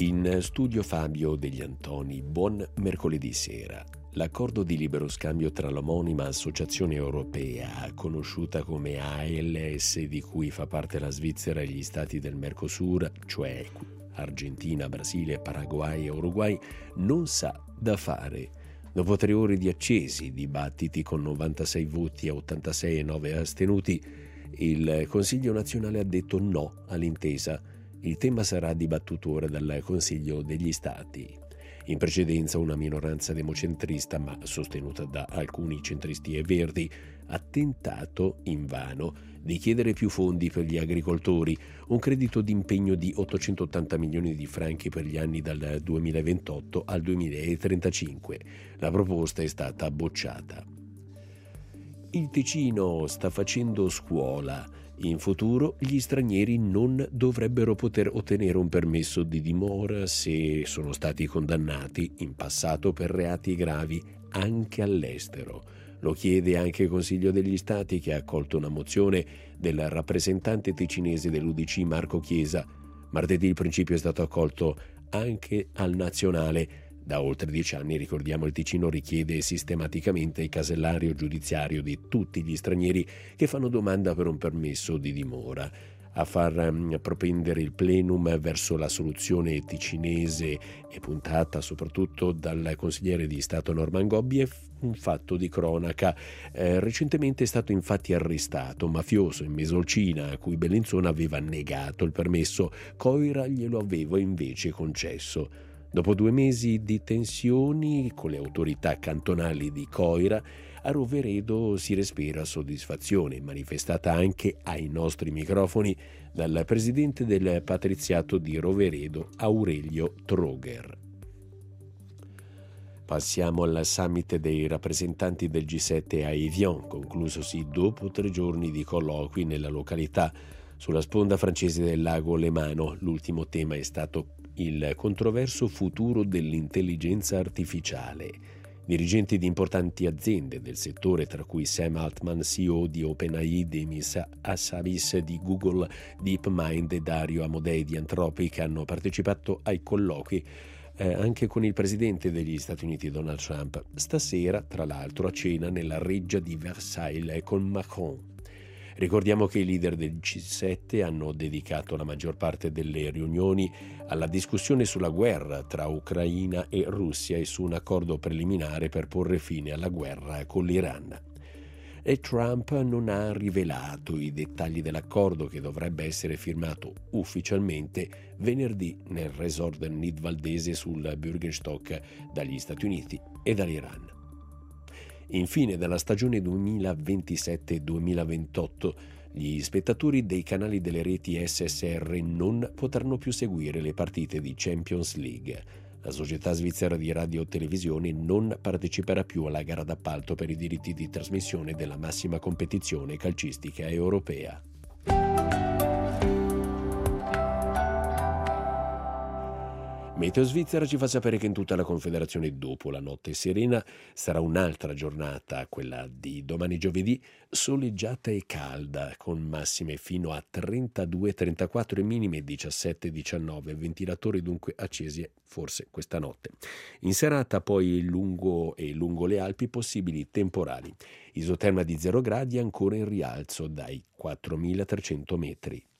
In studio Fabio degli Antoni, buon mercoledì sera. L'accordo di libero scambio tra l'omonima associazione europea, conosciuta come ALS, di cui fa parte la Svizzera e gli stati del Mercosur, cioè Argentina, Brasile, Paraguay e Uruguay, non sa da fare. Dopo 3 ore di accesi dibattiti con 96 voti a 86 e 9 astenuti, il Consiglio nazionale ha detto no all'intesa. Il tema sarà dibattuto ora dal Consiglio degli Stati. In precedenza una minoranza democentrista, ma sostenuta da alcuni centristi e verdi, ha tentato invano di chiedere più fondi per gli agricoltori, un credito d'impegno di 880 milioni di franchi per gli anni dal 2028 al 2035. La proposta è stata bocciata. Il Ticino sta facendo scuola. In futuro gli stranieri non dovrebbero poter ottenere un permesso di dimora se sono stati condannati in passato per reati gravi anche all'estero. Lo chiede anche il Consiglio degli Stati, che ha accolto una mozione del rappresentante ticinese dell'UDC Marco Chiesa. Martedì il principio è stato accolto anche al nazionale. Da oltre 10 anni, ricordiamo, il Ticino richiede sistematicamente il casellario giudiziario di tutti gli stranieri che fanno domanda per un permesso di dimora. A far propendere il plenum verso la soluzione ticinese e puntata soprattutto dal consigliere di Stato Norman Gobbi è un fatto di cronaca. Recentemente è stato infatti arrestato un mafioso in Mesolcina a cui Bellinzona aveva negato il permesso. Coira glielo aveva invece concesso. Dopo 2 mesi di tensioni con le autorità cantonali di Coira, a Roveredo si respira soddisfazione, manifestata anche ai nostri microfoni dal presidente del patriziato di Roveredo, Aurelio Troger. Passiamo al summit dei rappresentanti del G7 a Evian, conclusosi dopo 3 giorni di colloqui nella località sulla sponda francese del lago Lemano. L'ultimo tema è stato il controverso futuro dell'intelligenza artificiale. Dirigenti di importanti aziende del settore, tra cui Sam Altman, CEO di OpenAI, Demis Hassabis di Google, DeepMind e Dario Amodei di Anthropic, hanno partecipato ai colloqui anche con il presidente degli Stati Uniti Donald Trump. Stasera, tra l'altro, a cena nella reggia di Versailles con Macron. Ricordiamo che i leader del G7 hanno dedicato la maggior parte delle riunioni alla discussione sulla guerra tra Ucraina e Russia e su un accordo preliminare per porre fine alla guerra con l'Iran. E Trump non ha rivelato i dettagli dell'accordo, che dovrebbe essere firmato ufficialmente venerdì nel resort nidvaldese sul Bürgerstock dagli Stati Uniti e dall'Iran. Infine, dalla stagione 2027-2028, gli spettatori dei canali delle reti SSR non potranno più seguire le partite di Champions League. La società svizzera di radio e televisione non parteciperà più alla gara d'appalto per i diritti di trasmissione della massima competizione calcistica europea. Meteo Svizzera ci fa sapere che in tutta la Confederazione dopo la notte serena sarà un'altra giornata, quella di domani giovedì, soleggiata e calda, con massime fino a 32-34 e minime 17-19, ventilatori dunque accesi forse questa notte. In serata poi lungo le Alpi possibili temporali, isoterma di 0 gradi ancora in rialzo dai 4.300 metri.